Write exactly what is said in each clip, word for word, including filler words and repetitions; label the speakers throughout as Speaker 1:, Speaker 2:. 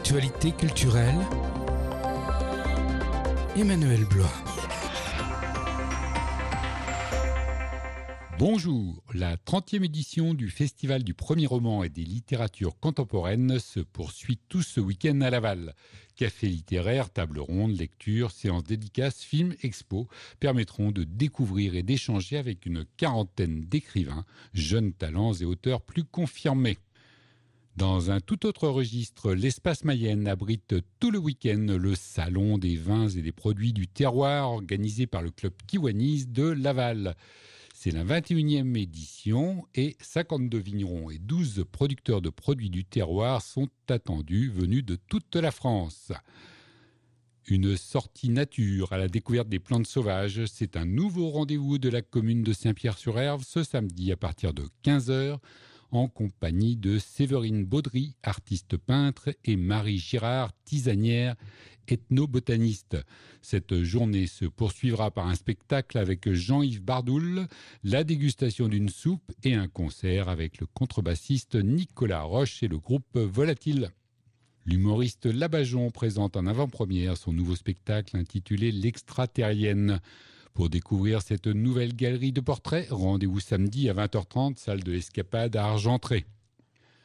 Speaker 1: L'actualité culturelle, Emmanuel Blois.
Speaker 2: Bonjour, la trentième édition du Festival du premier roman et des littératures contemporaines se poursuit tout ce week-end à Laval. Café littéraire, table ronde, lecture, séances dédicaces, films, expos permettront de découvrir et d'échanger avec une quarantaine d'écrivains, jeunes talents et auteurs plus confirmés. Dans un tout autre registre, l'Espace Mayenne abrite tout le week-end le Salon des vins et des produits du terroir organisé par le club Kiwanis de Laval. C'est la vingt et unième édition et cinquante-deux vignerons et douze producteurs de produits du terroir sont attendus, venus de toute la France. Une sortie nature à la découverte des plantes sauvages, c'est un nouveau rendez-vous de la commune de Saint-Pierre-sur-Herve ce samedi à partir de quinze heures, en compagnie de Séverine Baudry, artiste peintre, et Marie Girard, tisanière, ethnobotaniste. Cette journée se poursuivra par un spectacle avec Jean-Yves Bardoul, la dégustation d'une soupe et un concert avec le contrebassiste Nicolas Roche et le groupe Volatile. L'humoriste Labajon présente en avant-première son nouveau spectacle intitulé L'Extraterrienne. Pour découvrir cette nouvelle galerie de portraits, rendez-vous samedi à vingt heures trente, salle de l'Escapade à Argentré. Dormez-vous ?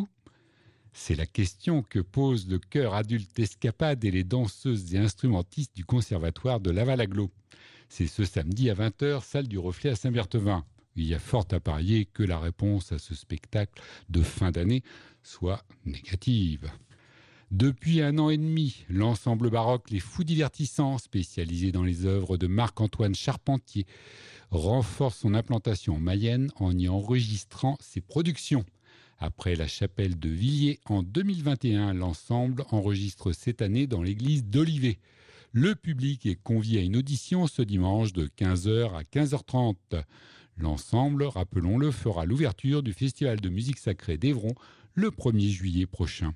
Speaker 2: C'est la question que posent le chœur adulte Escapade et les danseuses et instrumentistes du Conservatoire de Laval-Aglo. C'est ce samedi à vingt heures, salle du Reflet à Saint-Berthevin. Il y a fort à parier que la réponse à ce spectacle de fin d'année soit négative. Depuis un an et demi, l'ensemble baroque Les Fous Divertissants, spécialisé dans les œuvres de Marc-Antoine Charpentier, renforce son implantation en Mayenne en y enregistrant ses productions. Après la chapelle de Villiers en deux mille vingt et un, l'ensemble enregistre cette année dans l'église d'Olivet. Le public est convié à une audition ce dimanche de quinze heures à quinze heures trente. L'ensemble, rappelons-le, fera l'ouverture du Festival de musique sacrée d'Évron le premier juillet prochain.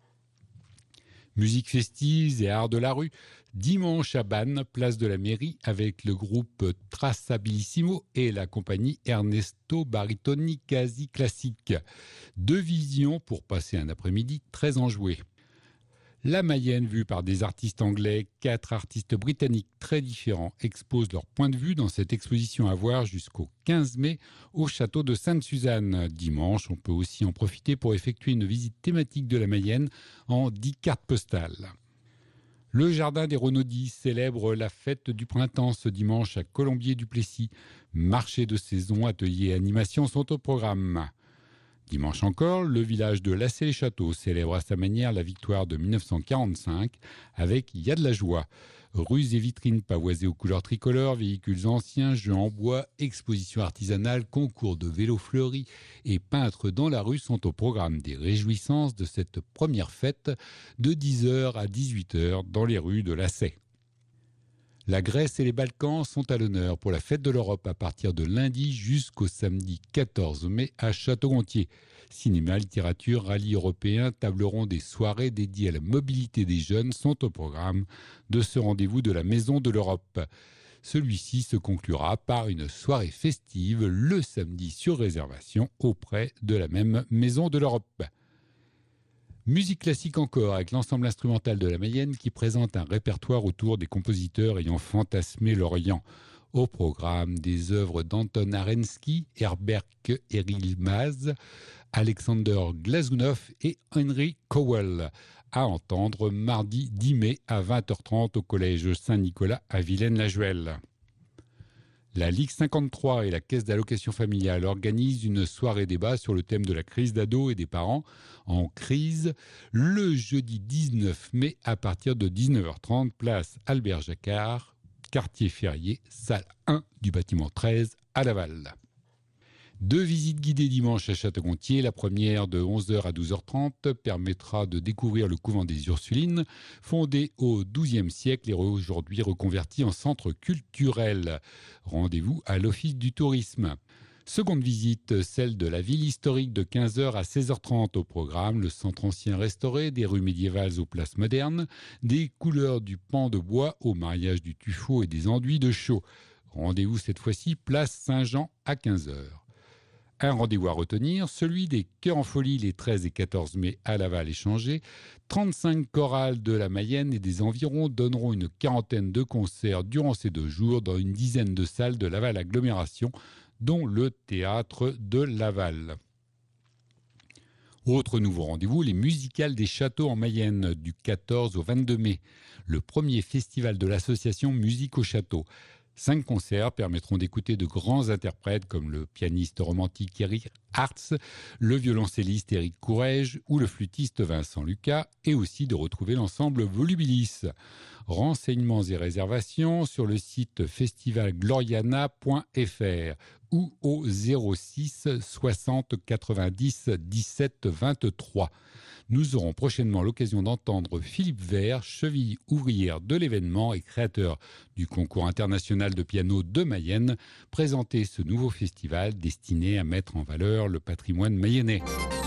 Speaker 2: Musique festive et art de la rue, dimanche à Bannes, place de la mairie, avec le groupe Traçabilissimo et la compagnie Ernesto Baritoni Quasi Classique. Deux visions pour passer un après-midi très enjoué. La Mayenne, vue par des artistes anglais, quatre artistes britanniques très différents exposent leur point de vue dans cette exposition à voir jusqu'au quinze mai au château de Sainte-Suzanne. Dimanche, on peut aussi en profiter pour effectuer une visite thématique de la Mayenne en dix cartes postales. Le Jardin des Renaudis célèbre la fête du printemps ce dimanche à Colombier-du-Plessis. Marché de saison, ateliers et animations sont au programme. Dimanche encore, le village de Lassay-les-Châteaux célèbre à sa manière la victoire de mille neuf cent quarante-cinq avec Il y a de la joie. Rues et vitrines pavoisées aux couleurs tricolores, véhicules anciens, jeux en bois, expositions artisanales, concours de vélos fleuris et peintres dans la rue sont au programme des réjouissances de cette première fête de dix heures à dix-huit heures dans les rues de Lassay. La Grèce et les Balkans sont à l'honneur pour la fête de l'Europe à partir de lundi jusqu'au samedi quatorze mai à Château-Gontier. Cinéma, littérature, rallye européen, table ronde et soirées dédiées à la mobilité des jeunes sont au programme de ce rendez-vous de la Maison de l'Europe. Celui-ci se conclura par une soirée festive le samedi sur réservation auprès de la même Maison de l'Europe. Musique classique encore, avec l'ensemble instrumental de la Mayenne qui présente un répertoire autour des compositeurs ayant fantasmé l'Orient. Au programme des œuvres d'Anton Arensky, Herbert Erilmaz, Alexander Glazunov et Henry Cowell. À entendre mardi dix mai à vingt heures trente au collège Saint-Nicolas à Villaine-la-Juelle. La Ligue cinquante-trois et la Caisse d'allocation familiale organisent une soirée débat sur le thème de la crise d'ados et des parents en crise le jeudi dix-neuf mai à partir de dix-neuf heures trente, place Albert Jacquard, quartier Ferrier, salle un du bâtiment treize à Laval. Deux visites guidées dimanche à Château-Gontier. La première de onze heures à douze heures trente permettra de découvrir le couvent des Ursulines, fondé au douzième siècle et aujourd'hui reconverti en centre culturel. Rendez-vous à l'Office du tourisme. Seconde visite, celle de la ville historique de quinze heures à seize heures trente au programme, le centre ancien restauré, des rues médiévales aux places modernes, des couleurs du pan de bois au mariage du tuffeau et des enduits de chaux. Rendez-vous cette fois-ci, place Saint-Jean à quinze heures. Un rendez-vous à retenir, celui des Chœurs en Folie les treize et quatorze mai à Laval et Changé. trente-cinq chorales de la Mayenne et des environs donneront une quarantaine de concerts durant ces deux jours dans une dizaine de salles de Laval Agglomération, dont le théâtre de Laval. Autre nouveau rendez-vous, les musicales des châteaux en Mayenne du quatorze au vingt-deux mai, le premier festival de l'association Musique au Château. Cinq concerts permettront d'écouter de grands interprètes comme le pianiste romantique Eric Hartz, le violoncelliste Éric Courrèges ou le flûtiste Vincent Lucas, et aussi de retrouver l'ensemble Volubilis. Renseignements et réservations sur le site festival gloriana point f r ou au zéro six soixante quatre-vingt-dix dix-sept vingt-trois. Nous aurons prochainement l'occasion d'entendre Philippe Vert, cheville ouvrière de l'événement et créateur du concours international de piano de Mayenne, présenter ce nouveau festival destiné à mettre en valeur le patrimoine mayennais.